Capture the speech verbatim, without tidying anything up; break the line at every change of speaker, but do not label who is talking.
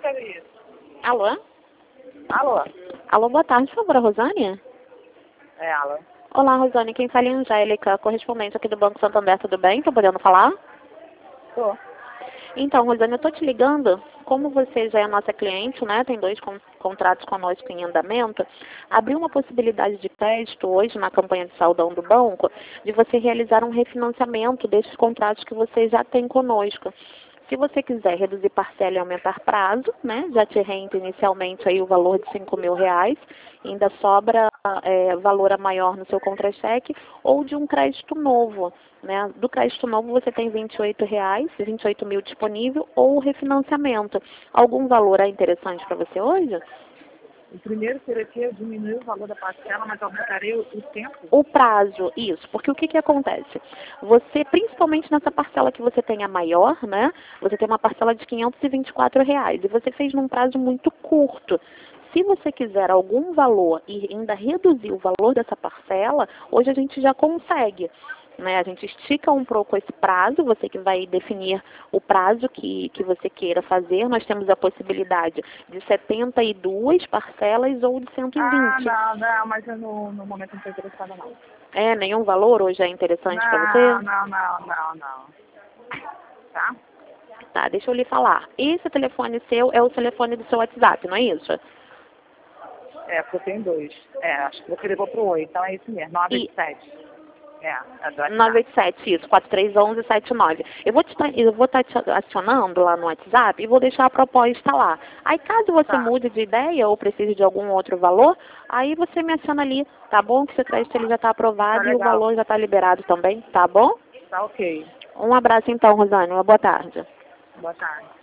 Alô?
Alô?
Alô, boa tarde, por favor, a Rosane?
É, alô?
Olá, Rosane, quem fala é a Angélica, correspondente aqui do Banco Santander, tudo bem? Tô podendo falar?
Tô.
Então, Rosane, eu tô te ligando, como você já é nossa cliente, né, tem dois con contratos conosco em andamento, abriu uma possibilidade de crédito hoje na campanha de saudão do banco, de você realizar um refinanciamento desses contratos que você já tem conosco. Se você quiser reduzir parcela e aumentar prazo, né, já te rende inicialmente aí o valor de cinco mil reais, ainda sobra é, valor a maior no seu contra-cheque, ou de um crédito novo. Né? Do crédito novo você tem vinte e oito reais, vinte e oito mil disponível, ou o refinanciamento. Algum valor é interessante para você hoje?
O primeiro seria que eu diminuir o valor da parcela, mas aumentaria o, o tempo?
O prazo, isso. Porque o que que acontece? Você, principalmente nessa parcela que você tem a maior, né? Você tem uma parcela de quinhentos e vinte e quatro reais e você fez num prazo muito curto. Se você quiser algum valor e ainda reduzir o valor dessa parcela, hoje a gente já consegue. Né? A gente estica um pouco esse prazo, você que vai definir o prazo que, que você queira fazer. Nós temos a possibilidade de setenta e duas parcelas ou de cento e vinte.
Ah, não, não, mas eu no, no momento não estou interessada não.
É, nenhum valor hoje é interessante para você?
Não, não, não, não, não. Tá?
Tá, deixa eu lhe falar. Esse telefone seu é o telefone do seu WhatsApp, não é isso?
É, porque eu tenho dois. É, acho que você levou pro oi, então é isso mesmo, nove
E
oito sete. É, é do WhatsApp.
nove oito sete, isso, quatro três um um sete nove. Eu vou te tá- eu vou estar te acionando lá no WhatsApp e vou deixar a proposta lá. Aí caso você
Tá.
mude de ideia ou precise de algum outro valor, aí você me aciona ali, tá bom? Que seu crédito ele já está aprovado
Tá
e o
legal.
valor já está liberado também, tá bom?
Tá ok.
Um abraço então, Rosane, uma boa tarde.
Boa tarde.